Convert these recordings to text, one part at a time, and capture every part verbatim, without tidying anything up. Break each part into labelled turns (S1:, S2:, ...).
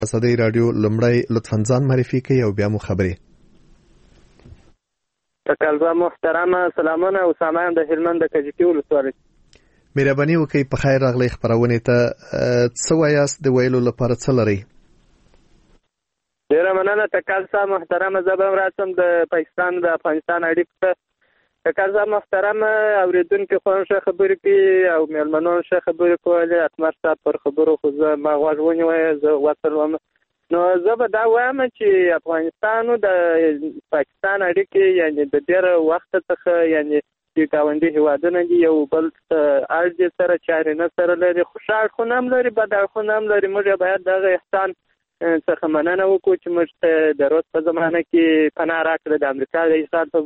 S1: صدې رادیو لمړی لطفاً ځان معرفي کړئ او بیا مو خبرې.
S2: تکلبه محترمه سلامونه اسامه د هلمند د کجکي ولسوالۍ.
S1: مهرباني وکړئ په خیر راغلی خبرونې ته. څه وایاست د ویلو لپاره څه لرئ؟
S2: ډیره مننه تکلبه محترمه. زه به راسم د پاکستان د افغانستان اړیکو ته. تکلبه محترمه اوریدونکو خو ښه خبرې کوي او میلمنو ښه خبرې کولې. اتمر صاحب پر خبرو خو زه ما غوږ ونیوی، زه وصل وم. نو زه به دا وایم چې افغانستان او د پاکستان اړیکې یعنی د ډېر وخت څخه یعنی د ګاونډي هیوادونه دي، یو بل اړ دي سره چارې نه سره لري، خوشا اړخونه هم لري، بد اړخونه هم لري. موږ باید دغه احسان څخه مننه وکړو چې موږ ته د روس په زمانه کې پناه راکړه، د امریکا د احسان په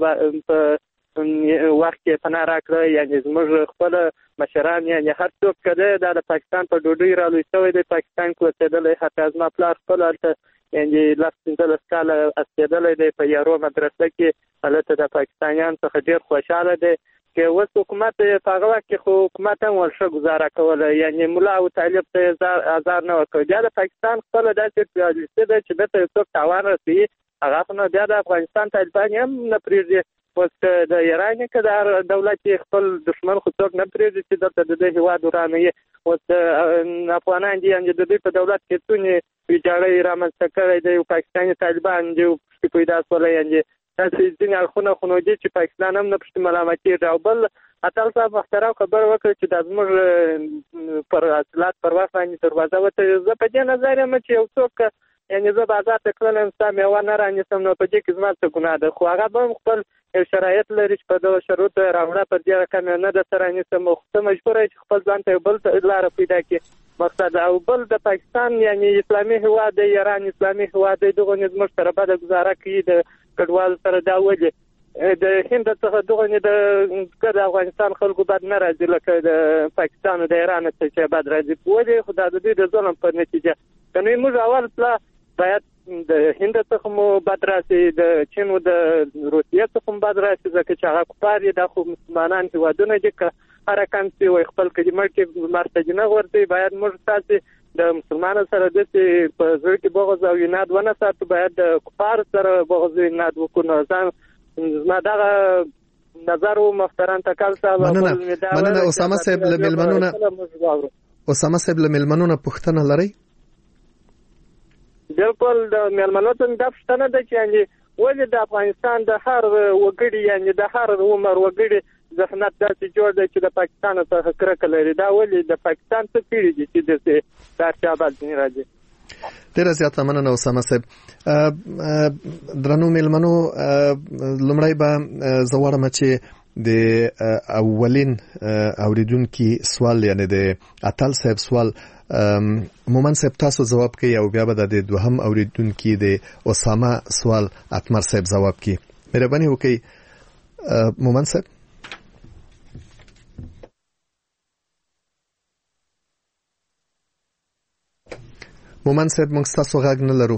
S2: وخت کې پناه راکړه. یعنی زموږ خپل مشران یعنی هر څوک کده د پاکستان په ډوډۍ رالوی شوی دی، پاکستان کې اوسېدلی، حتی زما پلار خپل هلته یعنی لس پنځلس کاله اوسېدلی دی په یارو مدرسه کې. هلته د پاکستانیان څخه ډېر خوشحاله دی چې اوس حکومت په هغه وخت کې خو حکومت هم ورښه ګزاره کوله، یعنی ملا او طالب ته ازار نه ورکوي. بیا د پاکستان خپله داسې پالیسي ده چې دته یو څوک تاوان رسوي هغه خو نه بیا د افغانستان طالبان هم نه پرېږدي. اوس د ایران کې د دولت خپل دښمن خو څوک نه پرېږدي چې دلته د دې هېواد ورانوي. اوس افغانان دي یعنې د دوی په دولت کې څونې ویجاړۍ رامنځته کړی دی. پاکستاني طالبان دي پشتې پیدا شولی، یعنې داسې ځینې اړخونه خو نو دي چې پاکستان هم نه پشتې ملامتېږي. او بل اتل صاحب محترم خبره وکړه چې دا زموږ پر حاصلات پر وخت باندې دروازه وتړي. زه په دې نظر یم چې یو څوک یعنې زه بازار ته کړلی ستا میوه نه رانیسم، نو په دې کې زما څه ګناه ده؟ خو هغه به هم خپل یو شرایط لري چې په دغه شروطو یې راوړه، پر دې رقم یې نه درته رانیسم. او ته مجبوره یې چې خپل ځان ته یو بل لاره پیدا کړي مقصد. او بل د پاکستان یعنې اسلامي هېواد دی، ایران اسلامي هېواد دی، دغه نه زموږ سره بده ګزاره کوي د کډوالو سره. دا ولې د هند څخه دغه نه د افغانستان خلکو بد نه راځي لکه د پاکستان او د ایران څخه چې بد راځي؟ ولې خو دا د دوی د ظلم په نتیجه. که نه موږ اول پلا باید د هند څخه مو بد راسي، د چین او د روسیې څخه مو بد راسي، ځکه چې هغه کفار دي، دا خو مسلمانان هېوادونه دي. که هر رقم چې وایي خپل کلمه کې مرتجه نه غورځوي، باید موږ تاسې د مسلمانانو سره داسې په زړه کې بغض او عناد ونه ساتو، باید د کفارو سره بغض او عناد وکړو. نو ځان زما دغه نظر و محترم تکل صاحب.
S1: مننه مننه اسامه صاحب. له میلمنو نه اسامه صاحب له میلمنو نه پوښتنه لرئ؟
S2: بالکل د میلمنو ته دا پوښتنه ده چې یعنې ولې د افغانستان د هر وګړي یعنې د هر عمر وګړي ذهنیت داسې جوړ دی چې د پاکستان څخه کرکه لري؟ دا ولې د پاکستان څه کړي دي چې داسې دا ارتیابات ځینې راځي؟
S1: ډېره زیاته مننه اسامه صاحب. درنو میلمنو، لومړی به زه غواړم چې د اولین اوریدونکي سوال یعنی د اتل صاحب سوال مومن صاحب تاسو جواب کوي او بیا به د دوهم اوریدونکي د اسامه سوال اتمر صاحب جواب کوي. مهرباني وکړئ مومن صاحب. مومن صاحب موږ تاسو غږ نه لرو.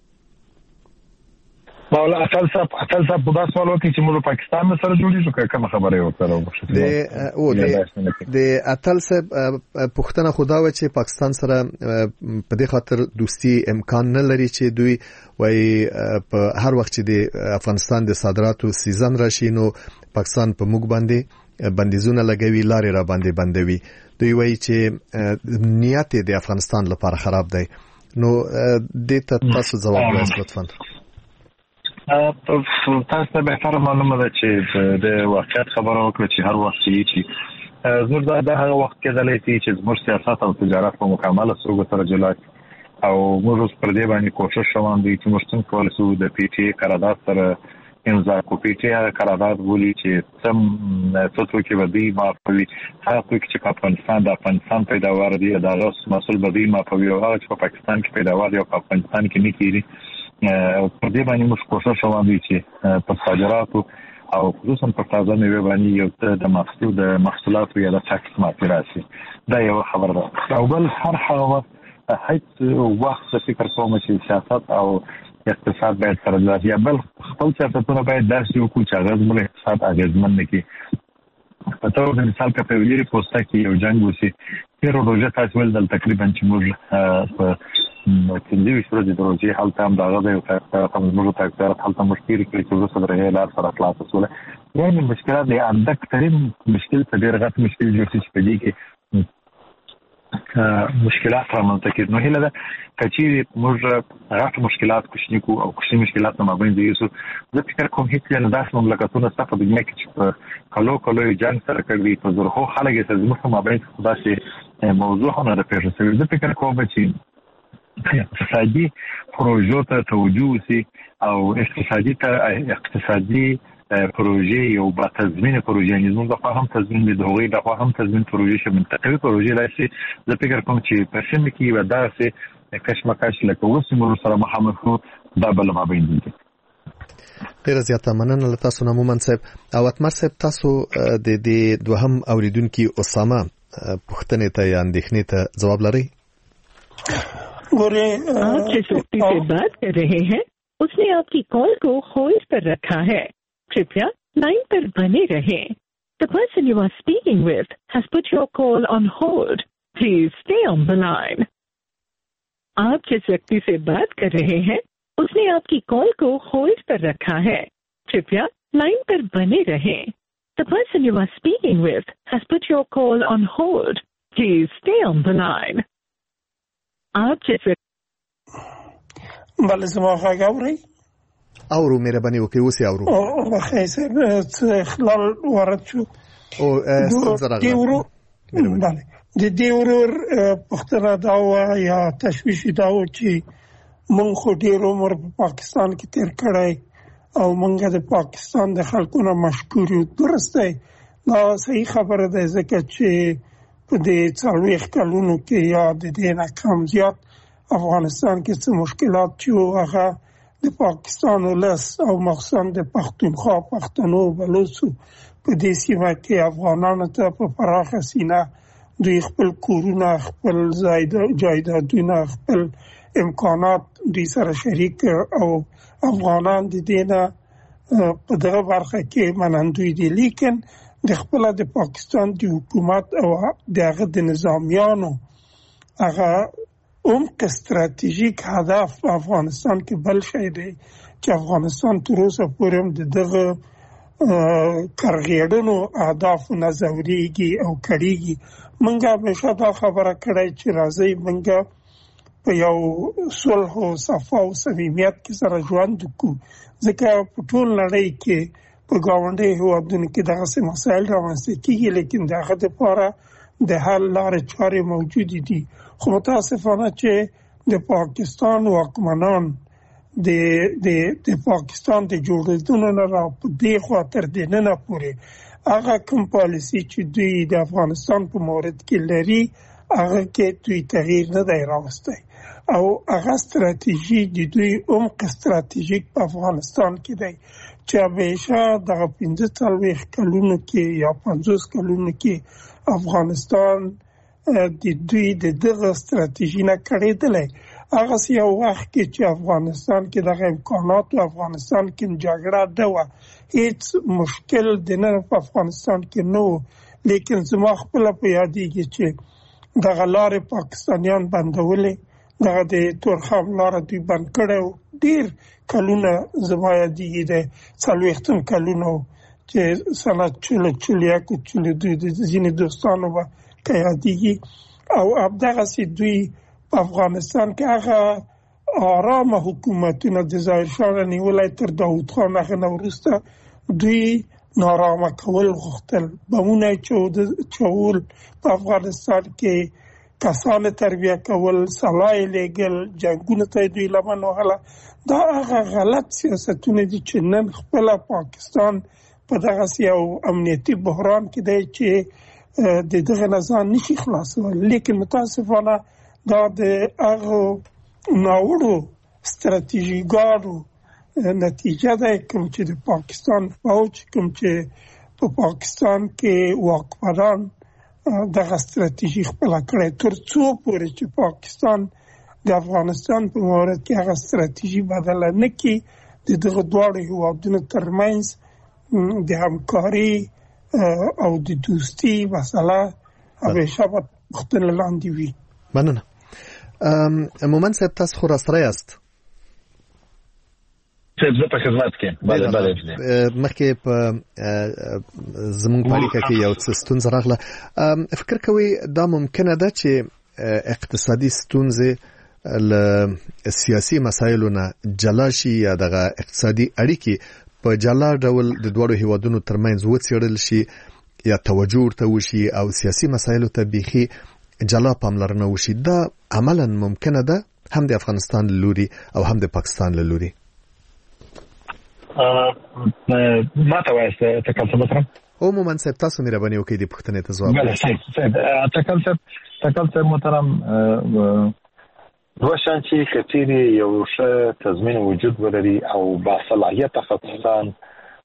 S3: مولا اتل صاحب اتل صاحب په داسې سوال وکړي چې موږ پاکستان سره جوړیږو که کومه خبره یې وکړه؟
S1: د او د اتل صاحب پوښتنه خو دا و چې پاکستان سره په دې خاطر دوستي امکان نه لري چې دوی وایي په هر وخت چې د افغانستان د صادراتو سیزن راشي نو پاکستان په موږ باندې بندیزونه لګوي، لارې را باندې بندوي. دوی وایي چې نیت د افغانستان لپاره خراب دی. نو دې ته تاسو ځواب وایئ لطفاً.
S3: تاسو ته بهتره معلومه ده چې د واقعیت خبره وکړه چې هر وخت چې زموږ دا هغه وخت کېدلی چې زموږ سیاست او تجارت په مکمله توګه سره جلا او موږ اوس پر دې باندې کوشش روان دي چې موږ څنګه کولی شو د پی ټي اي قرارداد سره امضا کو. پی ټي اي قرارداد بولي چې سم څه توکي به دوی معافوي، هغه توکي چې په افغانستان د افغانستان پیداوار دي د هغه مسؤل به دوی معافوي، او هغه چې په پاکستان کې پیداوار دي او په افغانستان کې نه کېږي. پر دې باندې موږ کوشش روان دي چې په صادراتو او خصوصا په تازه میوې باندې یو څه د محصول د محصولاتو یا د ټاکس معافي راشي. دا یو خبره ده. او بل هر هغه هیڅ وخت فکر کوم چې سیاست او اقتصاد باید سره لاس یا بل خپل سیاستونه باید داسې وکړو چې هغه زموږ اقتصاد اغېزمن نه کړي. په توګه د مثال که په ویلي پوسټه کې یو جنګ وشي تېره روژه تاسو ول دل تقریبا چې موږ په چې دوی سره د پروژې حل تام دا غوډه یو څه تم موږ ته اکثر حل تم مشکل کې چې وسه درې لار سره خلاص وسوله یعنی مشکلات د اندک ترين مشکل په ډیر غټ مشکل جوړ شي په دې کې مشکلات رامنځته کېږي نو هله دا چې موږ غټ مشکلات کوشنی کو او کوشنی مشکلات نه مابین دي یو زه فکر کوم هیڅ نه داس مملکتونه ستاسو په دنیا کې چې کلو کلو جنگ سره کوي په زرخو خلک یې زموږ مابین خداسي موضوع نه راپېښ شوی زه فکر کوم چې اقتصادي پروژو ته توجه سي او اقتصادي ته اقتصادي پروژه یو با تضمین پروژه نظام د فهم تضمین د هغوی د فهم تضمین پروژه شمن تقوی پروژه لاسي زه فکر کوم چې په سم کې وداسه کشمکش لکه اوس موږ سره مخامخ دا بل ما بین دي
S1: ډیر زیاته مننه له تاسو نه مومن صاحب او اتمر صاحب تاسو د دې دوهم اوریدونکو اسامه پښتنې ته یا اندېښنې ته جواب لرئ
S4: ګوره آپ جس व्यक्ति से बात कर रहे हैं उसने आपकी कॉल को होल्ड पर रखा है कृपया लाइन पर बने रहें The person you are speaking with has put your call on hold Please stay on the line आप जिस व्यक्ति से बात कर रहे हैं उसने आपकी कॉल को होल्ड पर रखा है कृपया लाइन पर बने रहें The person you are speaking with has put your call on hold Please stay on the line आप जिस
S5: بله زما غږ اورئ
S1: اورو مهرباني وکړئ اوس یې اورو
S5: او بخیر صاحب څه اخلال وارد شو
S1: او ستاسو راغله
S5: بله د دې ورور پښتنه دا و یا تشویش دا و چې مونږ خو ډېر عمر په پاکستان کې تیر کړی او مونږ د پاکستان د خلکو نه مشکور یو درست دی دا صحیح خبره ده ځکه چې په دې څلوېښت کلونو کې یا د دې نه کم زیات افغانستان کې څه مشکلات چې هغه د پاکستان ولس او مخصوصا د پښتونخوا پښتنو بلوچو په دې سیمه کې افغانانو ته په پراخه سینه دوی خپل کورونه خپل جایدادونه خپل امکانات دوی سره شریک او افغانان د دې نه په دغه برخه کې منندوی دي لیکن د خپل د پاکستان د حکومت او دغه د نظامیانو هغه عمق استراتیژیک هدف په افغانستان کې بل شی دی چې افغانستان تر اوسه پورې هم د دغه کرغېړنو اهدافو نه ځورېږي او کړېږي موږ همیشه دا خبره کړې چې راځئ موږ په یو صلح او صفا او صمیمیت کې سره ژوند وکړو ځکه په ټول نړۍ کې په ګاونډي هېوادونو کې دغسې مسایل رامنځته کېږي لیکن د هغه دپاره د حل لارې چارې موجودې دي خو متاسفانه چې د پاکستان واکمنان د د د پاکستان د جوړېدو نه را په دې خوا تر دې نه پورې هغه کوم پالیسي چې دوی د افغانستان په مورد کې لري هغه کې دوی تغییر نه دی راوستی او هغه ستراتیژي د دوی عمق استراتیژیک په افغانستان کې دی چې همیشه دغه پنځه څلوېښت کلونو کې یا پنځوس کلونو کې افغانستان د دوی د دغه ستراتیژي نه کړېدلی هغه یو وخت کې چې افغانستان کې دغه امکانات او افغانستان کې جګړه نه وه هیڅ مشکل د نن په افغانستان کې نه و لیکن زما خپله په یادېږي چې دغه لارې پاکستانیان بندولې دغه د تورخم لاره دوی بند کړی ډېر کلونه زما یادېږي د څلوېښتم کلونو چې سنت چلو چلیاکو چلو دوی د ځینې دوستانو به که یادېږي او همدغسې دوی په افغانستان کې هغه آرامه حکومتونه د ظاهرشاه نه نیولی تر داود خان هغه نه وروسته دوی نارامه کول غوښتل بمونه چول په افغانستان کې کسان تربیه کول سلای لېږل جنګونو ته دوی لمن وهله دا هغه غلط سیاستونه دي چې نن خپله پاکستان په دغسې یو امنیتي بحران کې دی چې د دغه نه ځان نشي خلاصولی لیکن متاسفانه دا د هغو ناوړو ستراتیژیګانو نتیجه ده کوم چې د پاکستان فوج کوم چې په پاکستان کې واکمنان دغه ستراتیژي خپله کړې تر څو پورې چې پاکستان د افغانستان په مورد کې هغه ستراتیژي بدله نه کړي د دغه دواړو هېوادونو ترمنځ د همکاري او د دوستي مسله همیشه به پوښتنه لاندې وي
S1: مننه مومن صاحب تاسو خو راسره یاست
S3: زه په خدمت کې بله بله
S1: مخکې په زموږ په اړیکه کې یو څه ستونزه راغله فکر کوئ دا ممکنه ده چې اقتصادي ستونزې له سیاسي مسایلو نه جلا شي یا دغه اقتصادي اړیکې په جلا ډول د دوړو هیوادونو ترمنځ وڅېړل شي یا توجه ورته وشي او سیاسي مسایلو ته بیخي جلا پاملرنه وشي دا عملاً ممکنه ده هم د افغانستان له لوري او هم د پاکستان له لوري
S3: ما ته وایي تکل څه مطرم
S1: عموما صاحب تاسو مهرباني وکړئ د پوښتنې ته ځواب
S3: بله صحیح صحیح تکل صاحب تکل صاحب محترم دوه شیان چې که چیرې یو ښه تضمین وجود ولري او باصلاحیته افغانستان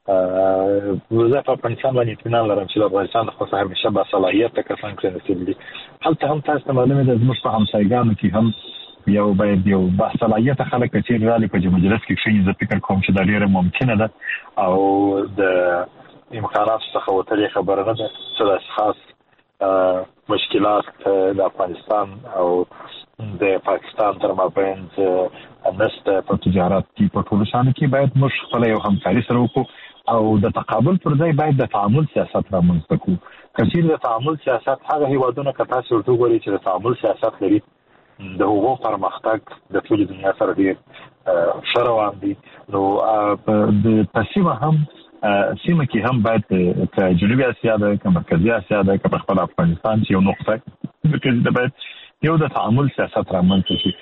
S3: زه په افغانستان باندې اطمینان لرم چې د افغانستان د خوا همیشه باصلاحیته کسان کېناستلي دي هلته هم تاسو ته معلومه ده زموږ په همسایګانو کې هم یو باید یو باصلاحیته خلک چې رالي په مجلس کې کښېني زه فکر کوم چې دا ډېره ممکنه ده او د امکاناتو څخه وتلې خبره نه ده چې داسې خاص مشکلات د افغانستان او د پاکستان تر مابین نشته په تجارت کې په ټولو شانو کې باید موږ خپله یو همکاري سره وکړو او د تقابل پر ځای باید د تعامل سیاست رامنځته کړو که چیرې د تعامل سیاست هغه هیوادونه که تاسو ورته وګورئ چې د تعامل سیاست لري د هغو پرمختګ د ټولې دنیا سره ډېر ښه روان دي نو د په سیمه هم سیمه کې هم باید که جنوبي اسیا ده که مرکزي اسیا ده که په خپل افغانستان چې یو نقطه مرکزي ده باید یو د تعامل سیاست رامنځته شي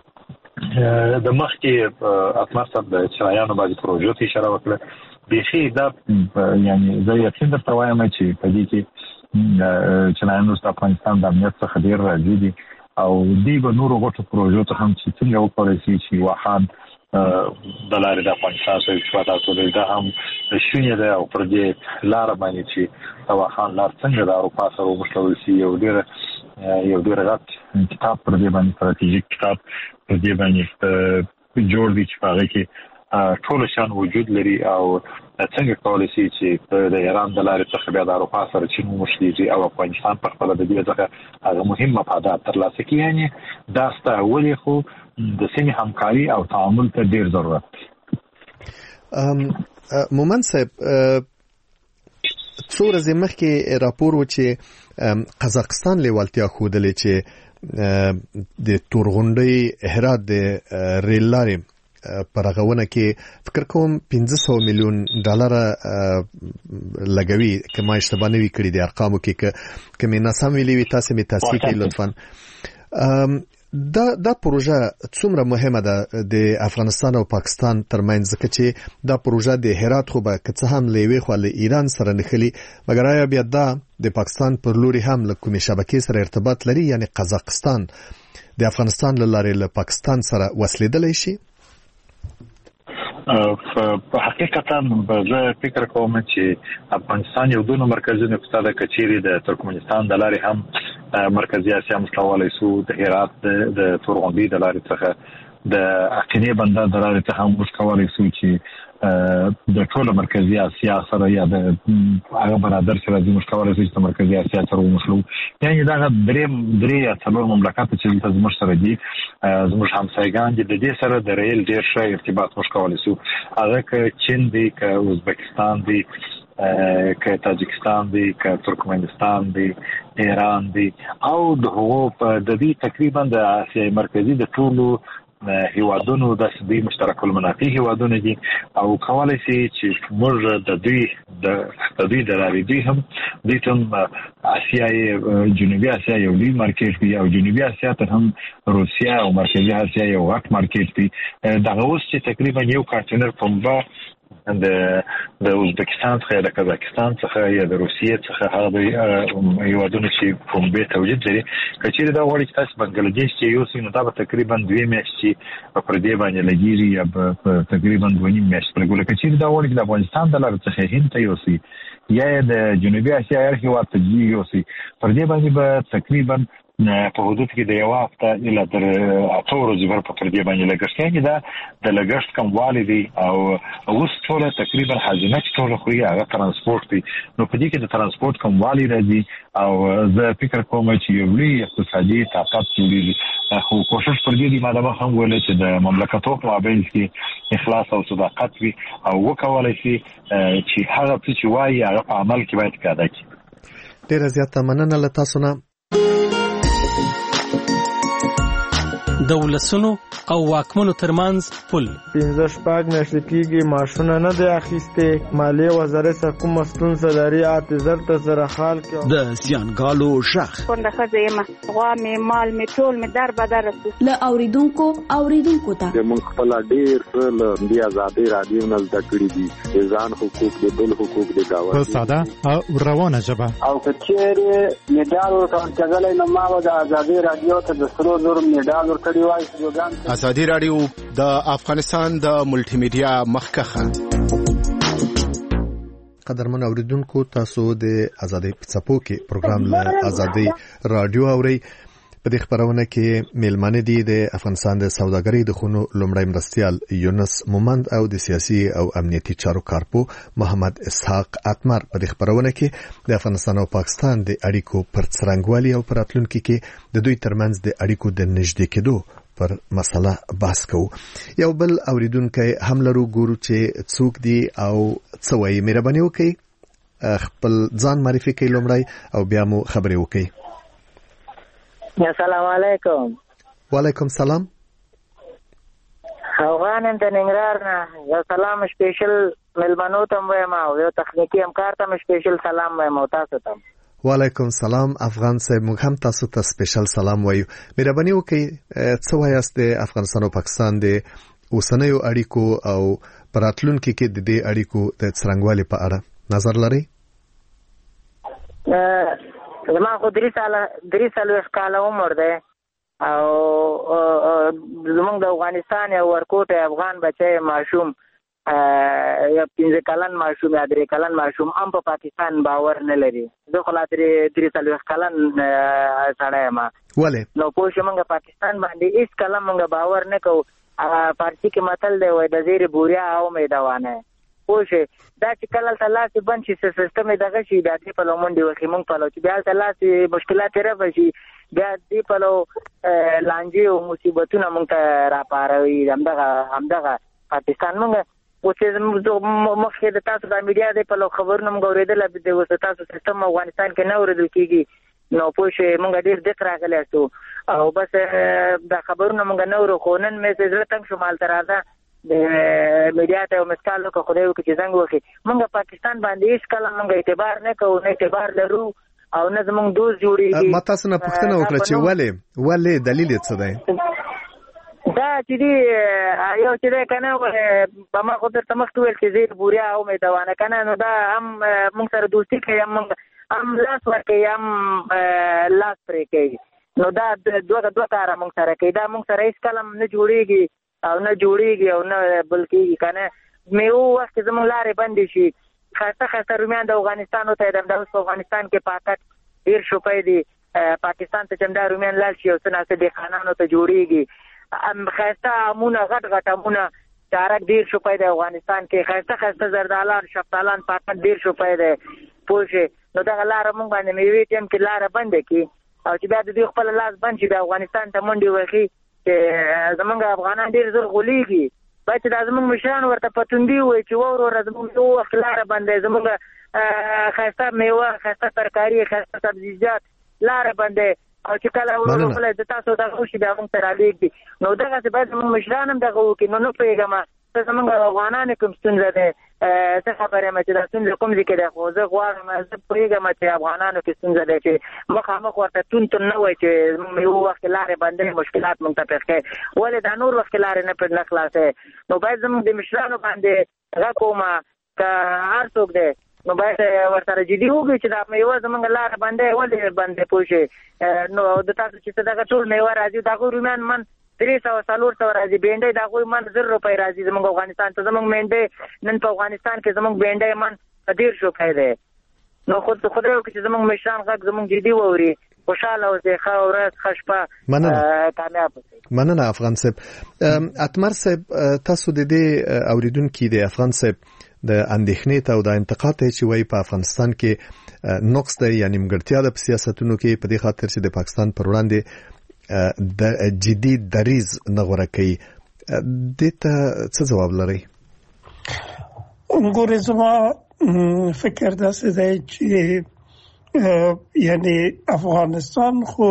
S3: د مخکې اتمر صاحب د چرایانو بعضې پروژو ته اشاره وکړه بیخي دا یعنی زه یقین درته وایم چې په دې کې چرایان د افغانستان د امنیت څخه ډېر راضي دي او دوی به نورو غټو پروژو ته هم چې څنګه وکړی شي چې واخان د لارې د افغانستان سره ارتباطات ولري دا هم شونې ده او پر دې لاره باندې چې د واخان لار څنګه د اروپا سره وموښلول شي یو ډېر یو ډېر غټ کتاب پر دې باندې ستراتیژیک کتاب پر دې باندې جوړ دی چې په هغه کې ټول شان وجود لري او څنګه کولی شي چې د ایران د لارې څخه بیا د اروپا سره چین وموښلېږي او افغانستان په خپله د دې څخه هغه مهم مفادات ترلاسه کړي یعنې دا ستا ولې خو د سیمې همکاري او تعامل ته ډېر ضرورت دی
S1: مومن صاحب څو ورځې مخکې راپور و چې قزاقستان لیوالتیا ښودلې چې د تورغونډۍ هرات د ریل لارې په رغونه کې فکر کوم پنځه سوه میلیون ډالر لګوي که ما اشتباه نه وي کړي د ارقامو کې که مې ناسم ویلي وي تاسې مې تصحیح کړئ لطفا دا دا پروژه څومره مهمه ده د افغانستان او پاکستان ترمنځ ځکه چې دا پروژه د هرات خو به که څه هم له یوې خوا له ایران سره نښلي مګر آیا بیا دا د پاکستان پر لوري هم له کومې شبکې سره ارتباط لري یعنی قزاقستان د افغانستان له لارې له پاکستان سره وصلېدلی شي
S3: په حقیقتا زه فکر کوم چې افغانستان یو دونه مرکزي نقطه ده که چیرې د ترکمنستان د لارې هم مرکزي اسیا موږ کولی شو د هرات د تورغونډۍ د لارې څخه د اقینې بندر د لارې څخه هم موږ کولی شو چې د ټوله مرکزي اسیا سره یا د هغه برادر سره موږ کولی شو چې د مرکزي اسیا سره وموښلو یعنې دغه درې درې یا څلور مملکت چې دلته زموږ سره دي زموږ همسایګان دي د دې سره د ریل ډېر ښه ارتباط موږ کولی شو هغه که چین دی که ازبکستان دی که تاجکستان دی که ترکمنستان دی ایران دی او د هغو د دې تقریبا د اسیا مرکزي د ټولو هیوادونو د دوی مشترک المنافع هیوادونه دي او کولی شي چې موږ د دوی د دوی د لارې دوی هم دوی هم اسیا جنوبي اسیا یو لوی مارکیټ وي او جنوبي اسیا ته هم روسیا او مرکزي اسیا یو غټ مارکیټ وي دغه اوس چې تقریبا یو کانټینر پنبه د د ازبکستان څخه د قزاقستان څخه یا د روسیې څخه هغه هیوادونه چې پنبې تولید لري که چیرې دا غواړي چې تاسو بنګلادیش کې یوسئ نو دا به تقریبا دوې میاشتې پر دې باندې لګېږي یا به تقریبا دوه نیم میاشتې لګو لکه چیرې دا غواړي چې د افغانستان د لارې څخه هند ته یوسئ یا د جنوبي اسیا هر هیواد ته یوسئ پر دې باندې به تقریبا په حدود کې د یو هفته اله تر اته ورځې پر پر دې باندې لګښت کوي دا د لګښت کموالی دی او اوس ټول تقریبا حاجنه ټول خو یې هغه ترانسپورت دی نو په دې کې د ترانسپورت کموالی راځي او زه فکر کوم چې یو لوی اقتصادي طاقت جوړیږي خو کوشش پر دې دی ماده هم ویل چې د مملکتونو په مابین کې اخلاص او صداقت وي او وکولای شي چې هغه چې وایي هغه په عمل کې باید پیاده کړي.
S1: ډیره زیاته مننه له تاسو نه.
S6: د ولسونو او واکمنو ترمنځ پل
S7: پنځه شپږ میاشتې کېږي معاشونه نه دی اخیستې مالیې وزارت څخه کومه ستونزه لري اته زر ته زره خال کې
S8: د زیانګالو شخ
S9: کونډه ښځه یم غوا مې مال مې ټول مې در بدر رسو
S10: له اوریدونکو اوریدونکو ته
S11: موږ خپل ډیر څه له دې آزادۍ رادیو نه زده کړي دي ځان حقوق د بل حقوق د گاونډي
S12: په ساده او روانه ژبه
S13: او کچېره میډال ورکړل کېدل نو ما د آزادۍ رادیو ته د سرو زر میډال ورکړی وای.
S8: ازادي رادیو د افغانستان د ملټي میډیا مخکخه.
S1: قدرمن اوریدونکو تاسو د ازادي پڅپو کې پروګرام له ازادي رادیو اوري. په دې خبرونه کې میلمانه دي د افغانستان د سوداګرۍ د خونو لومړی مرستيال یونس مومند او د سیاسي او امنیتي چارو کارپو محمد اسحاق اتمر. په دې خبرونه کې د افغانستان او پاکستان د اړیکو پر څرنګوالي او پر راتلونکي کې د دوی ترمنځ د اړیکو د نږدې کېدو پر مسله بحث کوو. یو بل اوریدونکو هم لرو ګورو چې څوک دی او څه وایي. مهرباني وکړئ خپل ځان معرفي کړئ لومړی او بیا مو خبرې وکړئ.
S14: السلام علیکم.
S1: وعلیکم سلام.
S14: افغانم ته ننګرهار نه یو سلام سپیشل ملمنو ته وایم او یو تخنیکی همکار ته سپیشل سلام وایم او تاسو ته.
S1: وعلیکم سلام افغان صاحب موږ هم تاسو ته سپیشل سلام وایو. مهرباني وکړئ څه وایاست د افغانستان او پاکستان د اوسنیو اړیکو او پراتلونکو کې د دې اړیکو د څرنګوالي په اړه نظر لرئ؟
S14: زما خو درې ساله درې څلوېښت کاله عمر دی او زمونږ د افغانستان یو ورکوټی افغان بچی ماشوم یا پنځه کلن ماشوم یا درې کلن ماشوم هم په پاکستان باور نه لري. زه خو لا درې درې څلوېښت کلن سړی یم.
S1: ولې؟
S14: نو پوه شو موږ پاکستان باندې هېڅ کله موږ باور نه کوو. فارسي کې متل دی وایي د زیر بوریا او میدوانه. پوه شې دا چې کله هلته لاسې بند شي سیسټم یې دغه شي بیا دې پلو منډې وکړي مونږ پلو چې بیا هلته لاسې مشکلات یې رفع شي بیا دې پلو لانجې او مصیبتونه مونږ ته راپاروي. همدغه همدغه پاکستان مونږ اوس مخکې د تاسو د میډیا دې پلو خبرونه مونږ اورېدل د اوس تاسو سیسټم افغانستان کې نه اورېدل کېږي نو پوه شې مونږ ډېر دق راغلی شو او بس دا خبرونه مونږ نه اورو. خو نن مې زړه تنګ شو مالته راځه د میډیا ته یو مثال وکړه خدای وکړي چې زنګ وکړي. موږ پاکستان باندې هېڅ کله موږ اعتبار نه کوو نه اعتبار لرو او نه زموږ دوست جوړېږي.
S1: ما تاسو نه پوښتنه وکړه چې ولې ولې دلیل یې څه دی؟
S14: دا چې دی یو چې دی که نه په ما خو درته مخکې ویل چې زیر بوریا او میدوانه که نه نو دا هم موږ سره دوستي کوي هم لاس ورکوي هم لاس پرې کوي. نو دا دوه دوه کاره موږ سره کوي. دا موږ سره هېڅ کله نه جوړېږي او نه جوړیږي او نه بل کېږي که نه. میوه وخت کې زموږ لارې بندې شي ښایسته ښایسته رومیان د افغانستان ته یې د اوس په افغانستان کې پاکټ ډېر شوپی دی. پاکستان ته چې همدا رومیان لاړ شي او څه ناڅه دهقانانو ته جوړېږي. ښایسته امونه غټ غټ امونه چارک ډېر شوپی دی افغانستان کې. ښایسته ښایسته زردالان شفتالان پاکټ ډېر شوپی دی. پوه شې نو دغه لاره مونږ باندې میوې ټیم کې لاره بنده کړي او چې بیا د دوی خپل لاس بند شي د افغانستان ته منډې وخي چې زمونږ افغانان ډېر زر غولېږي. باید چې دا زمونږ مشران ورته پتوندي ووایي چې وروره وروره زمونږ یو وخت لاره بنده زمونږ ښایسته میوه ښایسته ترکاري ښایسته سبزیجات لاره بنده او چې کله ورو ورو د تاسو دغه وشي بیا موږ ته رالېږدي. نو دغسې باید زمونږ مشران هم دغه وکړي. نو نه پوهېږم څه زمونږ افغانانو کوم ستونزه دی څه خبر یم چې دا ستونزه کوم ځای کې دی خو زه غواړم زه پوهېږم چې افغانانو کې ستونزه دی چې مخامخ ورته تون تون نه وایي چې زمونږ یو وخت کې لارې بندوي مشکلات موږ ته پېښ کوي. ولې دا نور وخت کې لارې نه پرې نه خلاصوي. نو باید زمونږ د مشرانو باندې غږ کومه که هر څوک دی نو باید ورسره جدي وکړي چې دا میوه زمونږ لاره بندوي ولې بندوي. پوه شئ نو د تاسو چې دغه ټول میوه راځي د هغوی رومیان من درې سوه څلور سوه راځي. بینډۍ د هغوی من زر روپۍ راځي زموږ افغانستان ته. زموږ مینډۍ نن په افغانستان کې زموږ بینډۍ من په ډېر شوکی دی. نو خود خدای وکړي چې زموږ مشران غږ زموږ جدي واوري خوشاله اوسئ. ښه ورځ، ښه شپه، کامیاب اوسئ.
S1: مننه افغان صاحب. اتمر صاحب، تاسو د دې اوریدونکو د افغان صاحب د اندېښنې او د انتقاد چې وایي په افغانستان کې نقص دی، یعنی مګړتیا د سیاستونو کې په دې خاطر چې د پاکستان پر وړاندې د جدي دریز نغوره کوي، دته څه جواب لري؟
S5: ګورې زما فکر داسې دی چې یعنی افغانستان خو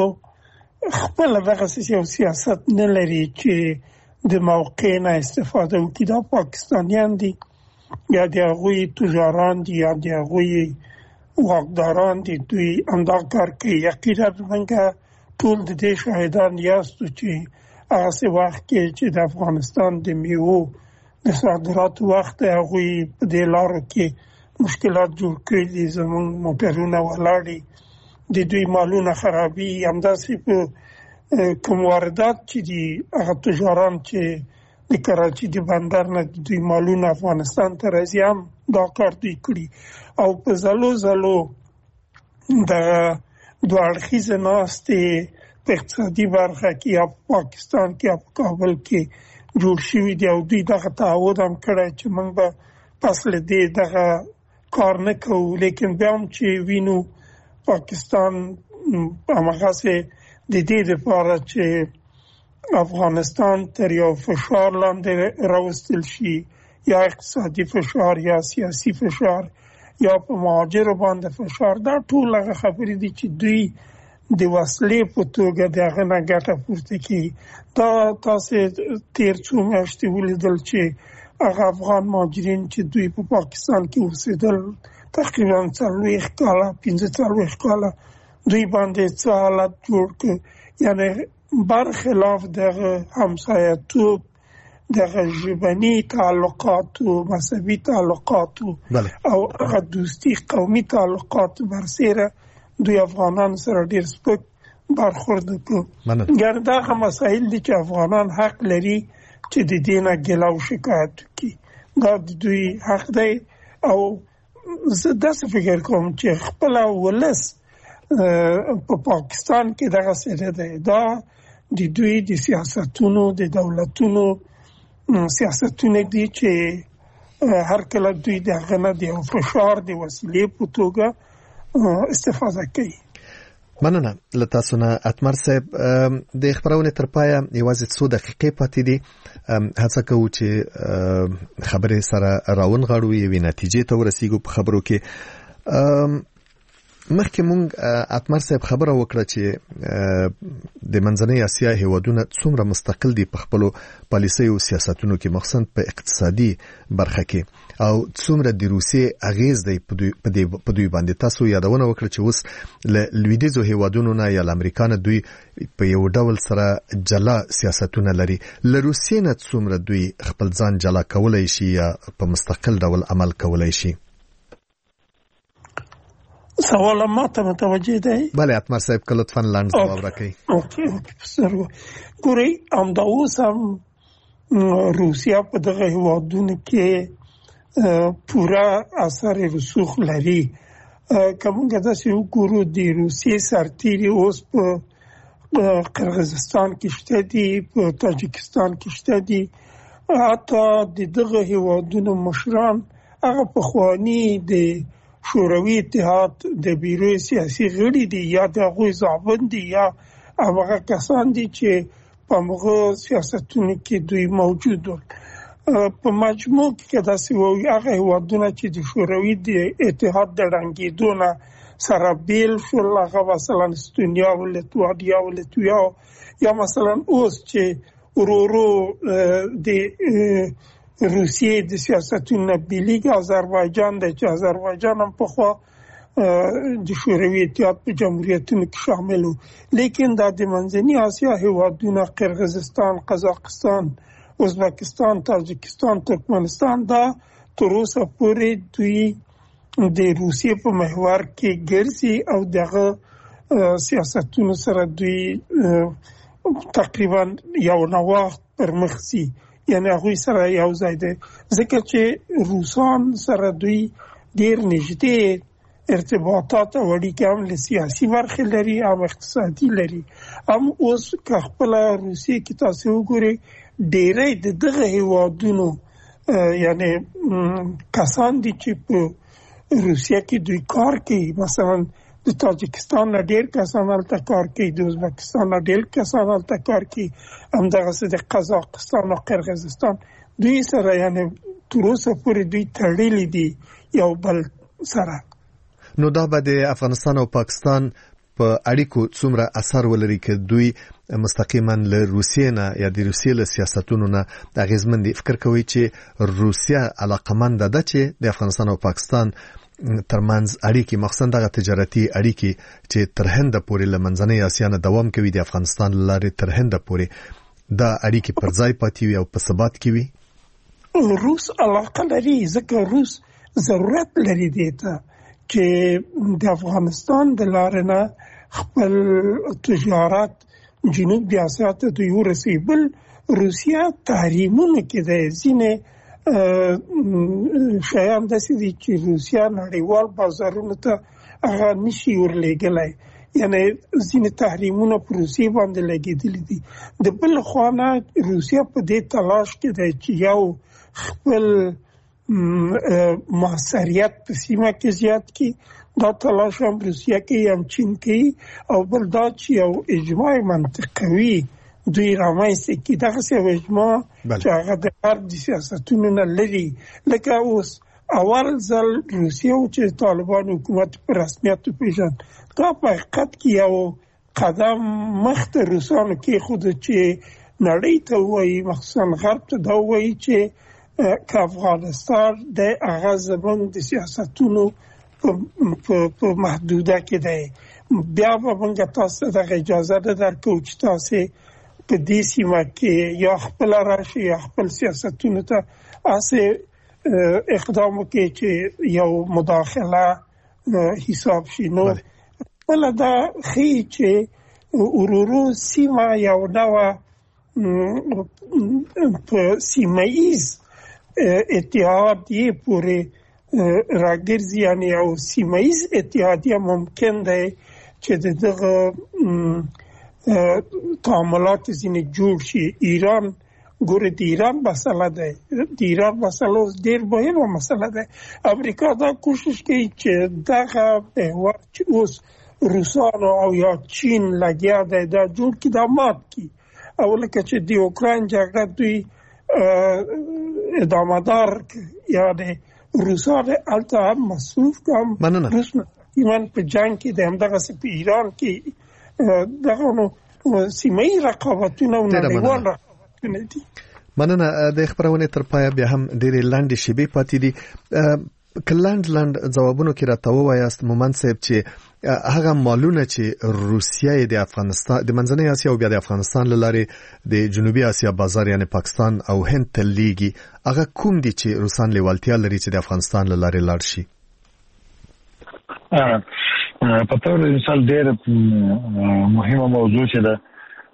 S5: خپل دغه سیاست نه لري چې د موقع نه استفاده وکړي. دا پاکستانیان دي یا د هغوی تجاران دي یا د هغوی واکداران دي، دوی همدا کار کوي. یقینا موږ ټول د دې شاهدان یاستو چې هغه وخت کې چې د افغانستان د میوو د صادراتو وخت هغوی په دې لارو کې مشکلات جوړ کړي دي، زموږ موټرونه ولاړ دي، د دوی مالونه خرابي. همداسې په کوم واردات چې دي هغه تجاران چې د کراچي د بندر نه دوی مالونه افغانستان ته راځي هم دا کار دوی کړي. او په ځلو ځلو د دوه اړخیزې ناستې په اقتصادي برخه کې یا پاکستان کې یا کابل کې جوړ شوي دي او دوی دغه تعهد هم کړی چې موږ به پس له دې دغه کار نه کوو. لیکن بیا هم چې وینو پاکستان هماغسې د دې لپاره چې افغانستان تر یو فشار لاندې راوستل شي، یا اقتصادي فشار یا سیاسي فشار یا په مهاجرو باندې فشار، دا ټول هغه خبرې دي چې دوی د وسلې په توګه د هغه نه ګټه پورته کوي. دا تاسې تیر څو میاشتې ولیدل چې هغه افغان مهاجرین چې دوی په پاکستان کې اوسېدل تقریبا څلوېښت کاله پنځه څلوېښت کاله دوی باندې څه حالت جوړ کړ، یعنی برخلاف دغه همسایه‌توب، دغه ژبني تعلقاتو، مذهبي تعلقاتو او هغه دوستي قومي تعلقاتو برسېره دوی افغانان سره ډېر سپک برخورد وکړو. ګر دغه مسایل دي چې افغانان حق لري چې د دې نه ګیله او شکایت وکړي، دا د دوی حق دی. او زه داسې فکر کوم چې خپل ولس په پاکستان کې دغه سره دی، دا د دوی د سیاستونو د دولتونو سیاستونه دي چې هر کله دوی دغه نه د فشار د وسیلې په توګه استفاده کوي.
S1: مننه له تاسو نه اتمر صاحب. د خبرونه تر پایه یوازې څو دقیقې پاتې دي، هڅه کوو چې خبرې سره راونغاړو، یوې نتیجې ته ورسیږو په خبرو کې. مخکې مونږ اتمر صاحب خبره وکړه چې د منځنۍ اسیا هیوادونه څومره مستقل دي په خپل پالیسي او سیاستونو کې، مخصوصا په اقتصادي برخه کې، او څومره د روسیې اغیز دی په دوی باندې. تاسو یادونه وکړه چې اوس له لویدیځو هیوادونو نه یا امریکا نه دوی په یو ډول سره جلا سیاستونه لري. له روسیې نه څومره دوی خپل ځان جلا کولای شي یا په مستقل ډول عمل کولای شي؟
S5: سوال ما ته متوجه دی؟
S1: بله اتمر صاحب که لطفاً لنډ ځواب راکړئ.
S5: اوکې اوکې ګورئ، همدا اوس هم روسیه په دغه هیوادونو کې پوره اثر رسوخ لري. که موږ داسې وګورو د روسیې سرتیري اوس په قرغیزستان کې شته دي، په تاجکستان کې شته دي، حتی د دغه هیوادونو مشران هغه پخواني د شوروي اتحاد د بیروی سیاسي غړي دي یا د هغوی ضابط دي یا هغه کسان دي چې په هغه سیاستونو کې دوی موجود ول. په مجموع کې داسې وایي هغه هیوادونه چې د شوروي د اتحاد د ړنګېدو نه سره بیل شول، هغه مثلا استونیا او لیتوانیا او لیتویا، یا مثلا اوس چې ورو ورو د روسیې د سیاستونو بیلیږي، آذربایجان دی چې آذربایجان هم پخوا د شوروي اتحاد په جمهوریتونو کې شامل و. لیکن دا د منځنۍ اسیا هیوادونه قرغیزستان، قزاقستان، ازبکستان، تاجکستان، ترکمنستان، دا تر اوسه پورې دوی د روسیې په محور کې ګرځي او دغه سیاستونو سره دوی تقریبا یو نواخت پر مخ ځي، یعنی هغوی سره یو ځای دی، ځکه چې روسان سره دوی ډېر نږدې ارتباطات او اړیکې هم له سیاسي برخې لري او اقتصادي لري. هم اوس که خپل روسیې کې تاسو وګورئ ډېری د دغه هیوادونو یعنی کسان دي چې په روسیه کې دوی کار کوي، مثلا د تاجکستان نه ډېر کسان هلته کار کوي، د ازبکستان نه ډېر کسان هلته کار کوي، همدغسې د قزاقستان او قرغیزستان دوی سره یعنی تر اوسه پورې دوی تړلي دي یو بل سره.
S1: نو دا به د افغانستان او پاکستان په اړیکو څومره اثر ولري که دوی مستقیما له روسیې نه یا د روسیې له سیاستونو نه اغېزمن دي؟ فکر کوي چې روسیه علاقمنده ده چې د افغانستان او پاکستان ترمنځ اړیکې مخصوصا دغه تجارتي اړیکې چې تر هند پورې له منځنۍ اسیا نه دوام کوي د افغانستان لارې تر هند پورې دا اړیکې پر ځای پاتې وي او په ثبات کې وي؟
S5: روس علاقه لري ځکه روس ضرورت لري دې ته چې د افغانستان د لارې نه خپل تجارت جنوب د اسیا ته دوی ورسوي. بل روسیه تحریمونه کې د ځینې شیان داسې دي چې روسیه نړیوال بازارونو ته هغه نشي ورلېږلی، یعنی ځینې تحریمونه په روسیې باندې لګېدلي دي. د بل خوا نه روسیه په دې تلاش کې دی چې یو خپل موثریت په سیمه کې زیات کړي. دا تلاش هم روسیه کوي هم چین کوي، او بل دا چې یو اجماع منطقوي دوی رامنځته کړي، دغسې یو اجماع چې هغه د غرب د سیاستونو نه لري. لکه اوس اول ځل روسیه و چې طالبان حکومت په رسمیت وپېژند، دا په حقیقت کې یو قدم مخته روسانو کېښوده چې نړۍ ته ووایي، مخصوصا غرب ته دا ووایي چې که افغانستان د هغه زموږ د سیاستونو په محدوده کې دی، بیا به موږ تاسو دغه اجازه نه درکوو چې تاسې په دې سیمه کې یا خپله راشي یا خپل سیاستونو ته هسې اقدام وکړي چې یو مداخله حساب شي. نو بله دا ښیي چې ورورو سیمه یو نوع په سیمه ایز اتحادیه پورې راګرځي، یعنی یو سیمه ایز اتحادیه ممکن دی چې دغه تعاملات ځینې جوړ شي. ایران ګوره د ایران مسله ده، د ایران مسله اوس ډېر مهمه مسله ده. امریکا دا کوشش کوي چې دغه محور چې اوس روسانو او یا چین لګیا دی دا جوړ کړي، دا مات کړي. او لکه چې د اوکراین جګړه دوی ادامه دار یا د روسان هلته هم مصروف کړم، روس ایمان په جنګ کې د همدغسې په ایران کې دغه نو سیمه‌ای رقابتونه او نړیوال رقابتونه دي.
S1: مننه. د خبرونې تر پایه بیا هم ډېرې لنډې شیبې پاتې دي. که لنډ لنډ ځوابونو کې راته ووایاست مومند صاحب چې هغه مالونه چې روسیه د افغانستان د منځنۍ اسیا او بیا د افغانستان له لارې د جنوبي اسیا بازار یعنی پاکستان او هند ته لیږي، هغه کوم دي چې روسان لیوالتیا لري چې د افغانستان له لارې لاړ شي؟
S3: په تور مثال ډېر مهمه موضوع چې ده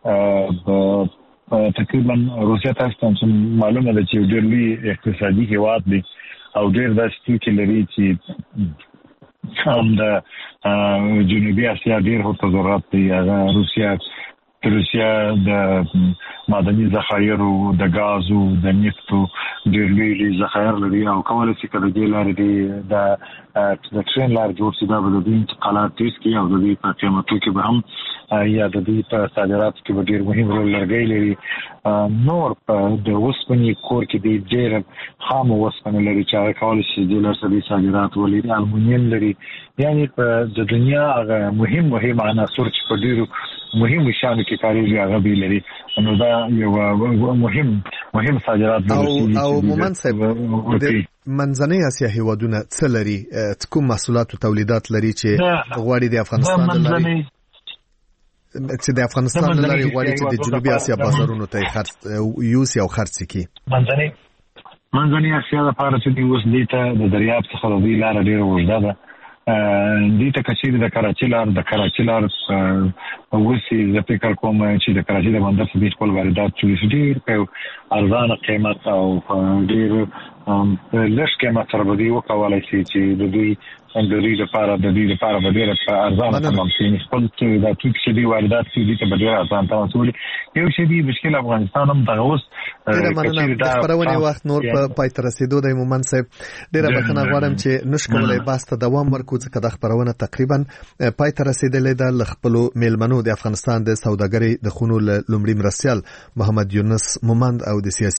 S3: تقریبا روسیه تاسو ته معلومه ده چې ډېر لوی اقتصادي هیواد دی او ډېر داسې توکي لري چې هم د جنوبي اسیا ډېر ورته ضرورت دی. هغه روسیه روسیه د معدني ذخایرو، د غازو، د نفتو ډېر لوی ذخایر لري او کولی شي که د دې لارې د د ټرین لارې جوړ شي، دا به د دوی انتقالات تیز کړي او د دوی په قیمتو کې به هم یا د دوی په صادراتو کې به ډېر مهم رول لرګی لري. نور په د اوسپنې کور کې د ډېر خامه اوسپنه لري چې هغه کولی شي د لار سره صادرات ولري. المونیم لري، یعنی په د دنیا هغه مهم مهم عناصر چې په ډېرو مهمو شیانو کې کارېږي هغه به لري. نو دا یو مهم مهم صادرات
S1: او او مومند صاحب د منځنۍ اسیا هیوادونه څه لري؟ کوم محصولات او تولیدات لري چې غواړي د افغانستان لري چې د افغانستان لري غواړي چې د جنوبي اسیا بازارونو ته خرڅ یوسي او خرڅ کړي؟
S3: منځنۍ منځنۍ اسیا لپاره چې د اوس دیته د دریاب څخه د دوی لاره ډېره اوږده ده. دې ته کچې د کراچۍ لار د کراچۍ لار اوسې زه فکر کوم چې د کراچۍ د بندر څخه خپل واردات چې ډېر په ارزانه قیمت او ډېر لږ قیمت سره بدی وکولای شي چې د دوی د دوی لپاره د دوی لپاره به ډېر په ارزانه تمام شي خپل چې د توپ چې دی واردات چې دي ته به ډېر ارزان تمام یو شي دی مشکل افغانستان هم دغه اوس
S1: د خبرونه وخت نور په پای تر رسیدو د مومن صاحب ډېر بخښنه غواړم چې نشکولای باسته دوام ورکو ځکه د خبرونه تقریبا پای تر رسیدلې ده لخپلو میلمنو د افغانستان د سوداګرۍ د خونو لومړي مرستيال محمد یونس مومند او د سیاسي